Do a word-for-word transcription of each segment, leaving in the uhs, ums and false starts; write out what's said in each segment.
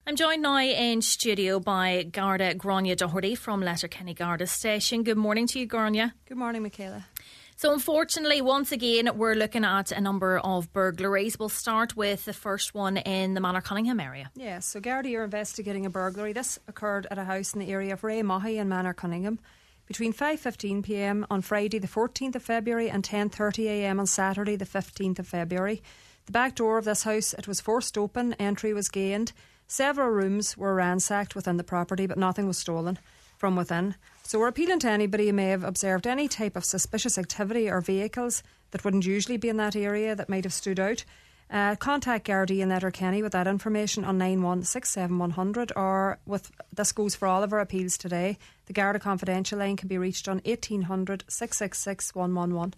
I'm joined now in studio by Garda Gráinne Doherty from Letterkenny Garda Station. Good morning to you, Gráinne. Good morning, Michaela. So unfortunately, once again, we're looking at a number of burglaries. We'll start with the first one in the Manor Cunningham area. Yes, so Garda are investigating a burglary. This occurred at a house in the area of Raymahey in Manor Cunningham between five fifteen p m on Friday the fourteenth of February and ten thirty a m on Saturday the fifteenth of February. The back door of this house, it was forced open, entry was gained. Several rooms were ransacked within the property, but nothing was stolen from within. So we're appealing to anybody who may have observed any type of suspicious activity or vehicles that wouldn't usually be in that area that might have stood out. Uh, contact Gardaí in Letterkenny with that information on nine one six seven one zero zero, or with this goes for all of our appeals today. The Garda Confidential line can be reached on eighteen hundred six six six one one one.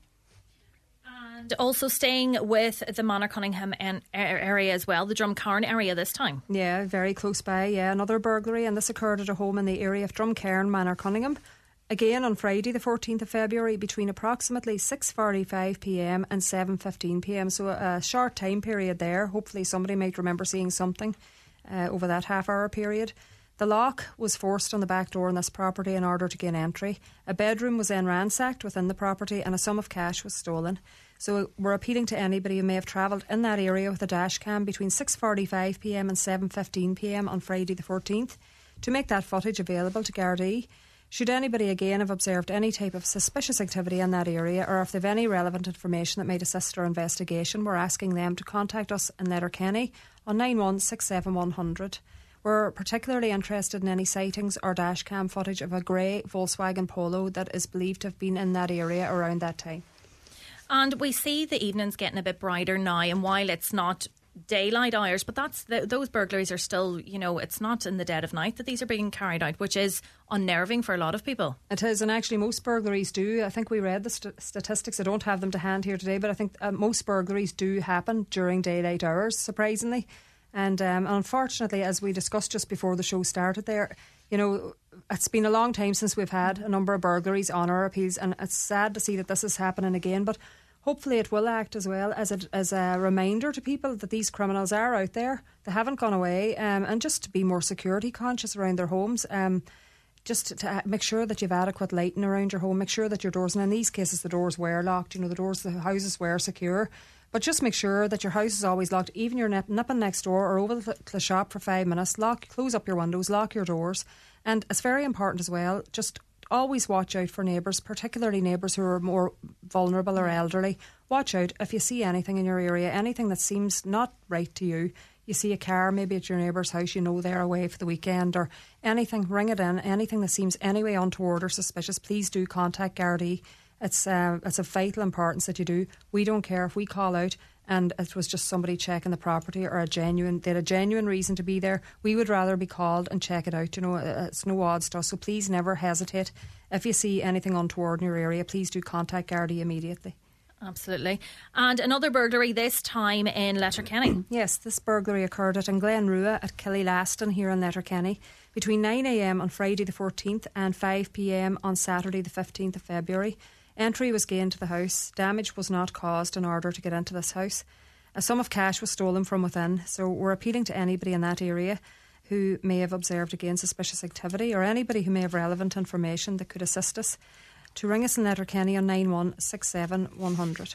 And also staying with the Manor Cunningham area as well, the Drumcairn area this time. Yeah, very close by, yeah. Another burglary, and this occurred at a home in the area of Drumcairn, Manor Cunningham. Again on Friday the fourteenth of February between approximately six forty-five p m and seven fifteen p m. So a short time period there. Hopefully somebody might remember seeing something uh, over that half hour period. The lock was forced on the back door in this property in order to gain entry. A bedroom was then ransacked within the property and a sum of cash was stolen. So we're appealing to anybody who may have travelled in that area with a dash cam between six forty-five p m and seven fifteen p m on Friday the fourteenth to make that footage available to Gardaí. Should anybody again have observed any type of suspicious activity in that area, or if they've any relevant information that might assist our investigation, we're asking them to contact us in Letterkenny on nine one six seven one zero zero. We're particularly interested in any sightings or dashcam footage of a grey Volkswagen Polo that is believed to have been in that area around that time. And we see the evenings getting a bit brighter now, and while it's not daylight hours, but that's the, those burglaries are still, you know, it's not in the dead of night that these are being carried out, which is unnerving for a lot of people. It is, and actually most burglaries do. I think we read the st- statistics. I don't have them to hand here today, but I think uh, most burglaries do happen during daylight hours, surprisingly. And um, unfortunately, as we discussed just before the show started there, you know, it's been a long time since we've had a number of burglaries on our appeals, and it's sad to see that this is happening again, but hopefully it will act as well as a, as a reminder to people that these criminals are out there. They haven't gone away, um, and just to be more security conscious around their homes. Um, just to, to make sure that you've adequate lighting around your home, make sure that your doors, and in these cases the doors were locked, you know, the doors, the houses were secure. But just make sure that your house is always locked, even you're nip- nipping next door or over to the shop for five minutes. Lock, close up your windows, lock your doors. And it's very important as well, just always watch out for neighbours, particularly neighbours who are more vulnerable or elderly. Watch out if you see anything in your area, anything that seems not right to you. You see a car maybe at your neighbour's house, you know they're away for the weekend, or anything, ring it in. Anything that seems anyway untoward or suspicious, please do contact Gardaí. It's uh, it's of vital importance that you do. We don't care if we call out and it was just somebody checking the property or a genuine, they had a genuine reason to be there. We would rather be called and check it out. You know, it's no odds to us. So please never hesitate. If you see anything untoward in your area, please do contact Gardaí immediately. Absolutely. And another burglary, this time in Letterkenny. Yes, this burglary occurred at Glenrua at Killylaston here in Letterkenny between nine a m on Friday the fourteenth and five p m on Saturday the fifteenth of February. Entry was gained to the house. Damage was not caused in order to get into this house. A sum of cash was stolen from within. So we're appealing to anybody in that area who may have observed again suspicious activity, or anybody who may have relevant information that could assist us, to ring us in Letterkenny on nine one six seven one zero zero.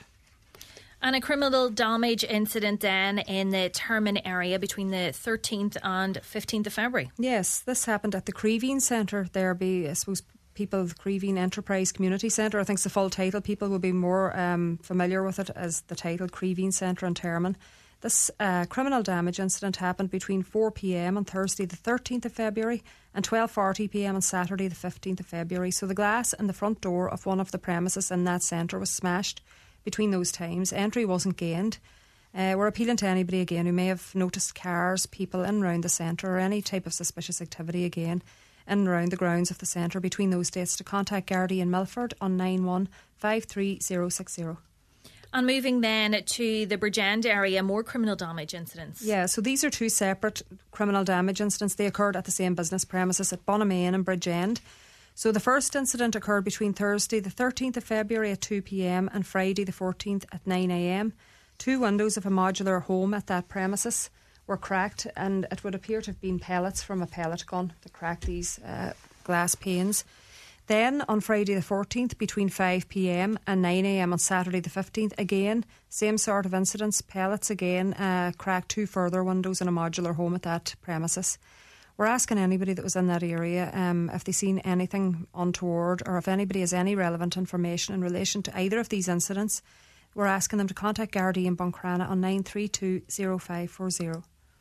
And a criminal damage incident then in the Termon area between the thirteenth and fifteenth of February. Yes, this happened at the Creeveen Centre. There be, I suppose, people, the Creeveen Enterprise Community Centre. I think it's the full title. People will be more um, familiar with it as the title, Creeveen Centre in Termon. This uh, criminal damage incident happened between four p m on Thursday the thirteenth of February and twelve forty p m on Saturday the fifteenth of February. So the glass in the front door of one of the premises in that centre was smashed between those times. Entry wasn't gained. Uh, we're appealing to anybody again who may have noticed cars, people in and around the centre, or any type of suspicious activity again in and around the grounds of the centre between those dates, to contact Gardaí in Milford on nine one five three zero six zero. And moving then to the Bridgend area, more criminal damage incidents. Yeah, so these are two separate criminal damage incidents. They occurred at the same business premises at Bonamain and Bridgend. So the first incident occurred between Thursday the thirteenth of February at two p m and Friday the fourteenth at nine a m. Two windows of a modular home at that premises were cracked, and it would appear to have been pellets from a pellet gun that cracked these uh, glass panes. Then on Friday the fourteenth, between five p m and nine a m on Saturday the fifteenth, again, same sort of incidents, pellets again, uh, cracked two further windows in a modular home at that premises. We're asking anybody that was in that area um, if they've seen anything untoward, or if anybody has any relevant information in relation to either of these incidents. We're asking them to contact Gardaí in Buncrana on nine three two zero five four zero.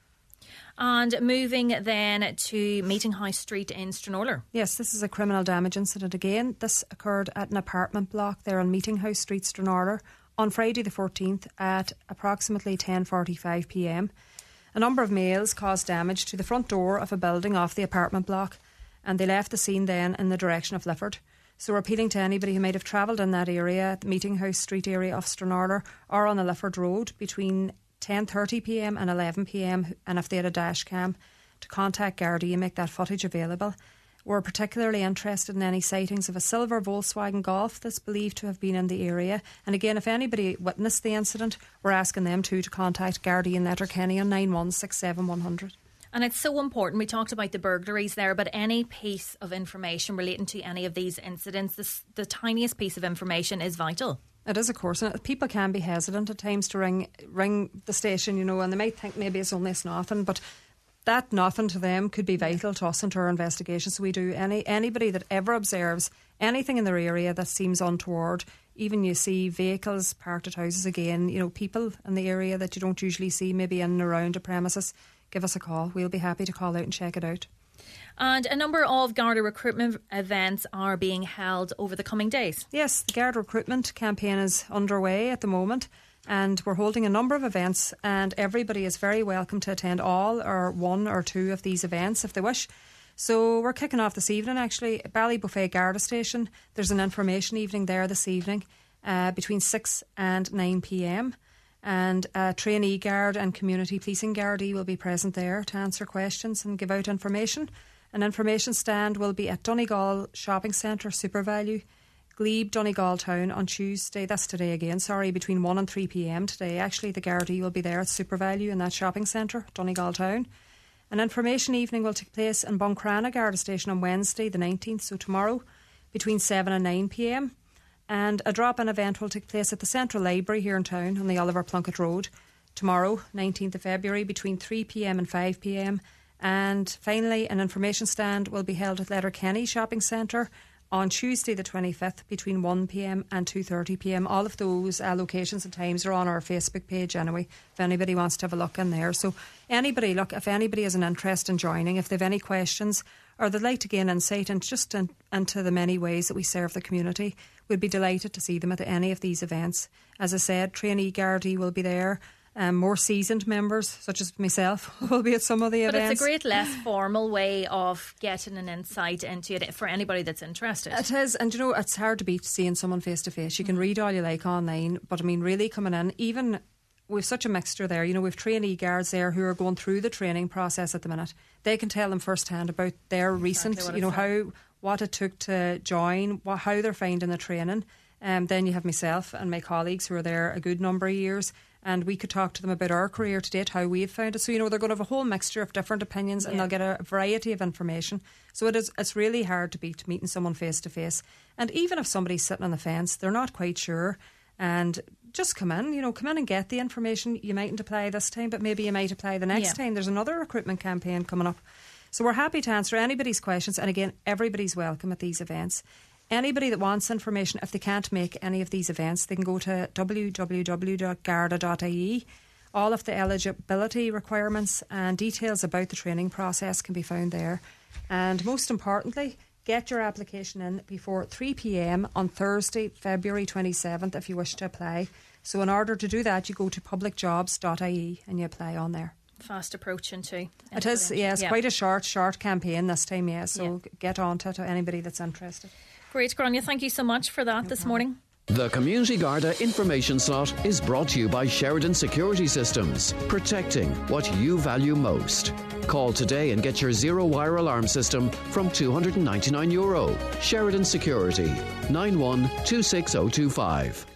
And moving then to Meeting House Street in Stranorlar. Yes, this is a criminal damage incident again. This occurred at an apartment block there on Meeting House Street, Stranorlar, on Friday the fourteenth at approximately ten forty-five p m. A number of males caused damage to the front door of a building off the apartment block, and they left the scene then in the direction of Lifford. So we're appealing to anybody who might have travelled in that area, the Meeting House Street area of Stranorlar, or on the Lifford Road between ten thirty p m and eleven p m, and if they had a dash cam, to contact Gardaí and make that footage available. We're particularly interested in any sightings of a silver Volkswagen Golf that's believed to have been in the area. And again, if anybody witnessed the incident, we're asking them too to contact Gardaí in Letterkenny on nine one six seven one hundred. And it's so important. We talked about the burglaries there, but any piece of information relating to any of these incidents, this, the tiniest piece of information is vital. It is, of course, and people can be hesitant at times to ring ring the station, you know, and they might think maybe it's only it's nothing, but that nothing to them could be vital to us and to our investigation. So we do any anybody that ever observes anything in their area that seems untoward, even you see vehicles parked at houses again, you know, people in the area that you don't usually see maybe in and around a premises, give us a call. We'll be happy to call out and check it out. And a number of Garda recruitment events are being held over the coming days. Yes, the Garda recruitment campaign is underway at the moment, and we're holding a number of events, and everybody is very welcome to attend all or one or two of these events if they wish. So we're kicking off this evening actually at Ballybuffet Garda Station. There's an information evening there this evening uh, between six and nine p m, and a trainee guard and community policing Gardaí will be present there to answer questions and give out information. An information stand will be at Donegal Shopping Centre, SuperValue, Glebe, Donegal Town on Tuesday, that's today again, sorry, between one and three p m today. Actually, the Gardaí will be there at SuperValue in that shopping centre, Donegal Town. An information evening will take place in Buncrana Garda Station on Wednesday the nineteenth, so tomorrow, between seven and nine p m. And a drop-in event will take place at the Central Library here in town on the Oliver Plunkett Road tomorrow, nineteenth of February, between three p m and five p m. And finally, an information stand will be held at Letterkenny Shopping Centre on Tuesday the twenty-fifth between one p m and two thirty p m. All of those uh, locations and times are on our Facebook page anyway, if anybody wants to have a look in there. So anybody, look, if anybody has an interest in joining, if they have any questions or they'd like to gain insight and just in, into the many ways that we serve the community, we'd be delighted to see them at any of these events. As I said, trainee Gardaí will be there. Um, more seasoned members, such as myself, will be at some of the but events. But it's a great, less formal way of getting an insight into it for anybody that's interested. It is, and you know, it's hard to beat seeing someone face to face. You can read all you like online, but I mean, really coming in, even we've such a mixture there. You know, we've trainee guards there who are going through the training process at the minute. They can tell them firsthand about their recent, exactly you know, how what it took to join, what, how they're finding the training. Um, then you have myself and my colleagues who are there a good number of years, and we could talk to them about our career to date, how we've found it. So, you know, they're going to have a whole mixture of different opinions, yeah. and they'll get a variety of information. So it is, it's really hard to beat meeting someone face to face. And even if somebody's sitting on the fence, they're not quite sure, and just come in, you know, come in and get the information. You mightn't apply this time, but maybe you might apply the next yeah. time. There's another recruitment campaign coming up. So we're happy to answer anybody's questions. And again, everybody's welcome at these events. Anybody that wants information, if they can't make any of these events, they can go to w w w dot garda dot i e. All of the eligibility requirements and details about the training process can be found there. And most importantly, get your application in before three p m on Thursday, February twenty-seventh, if you wish to apply. So in order to do that, you go to public jobs dot i e and you apply on there. Fast approaching too. It is, yes, yeah. quite a short, short campaign this time, yeah. So yeah. get on to it to anybody that's interested. Great, Grania, thank you so much for that no this problem. morning. The Community Garda information slot is brought to you by Sheridan Security Systems, protecting what you value most. Call today and get your zero-wire alarm system from two hundred ninety-nine euro. Sheridan Security, nine one two six zero two five.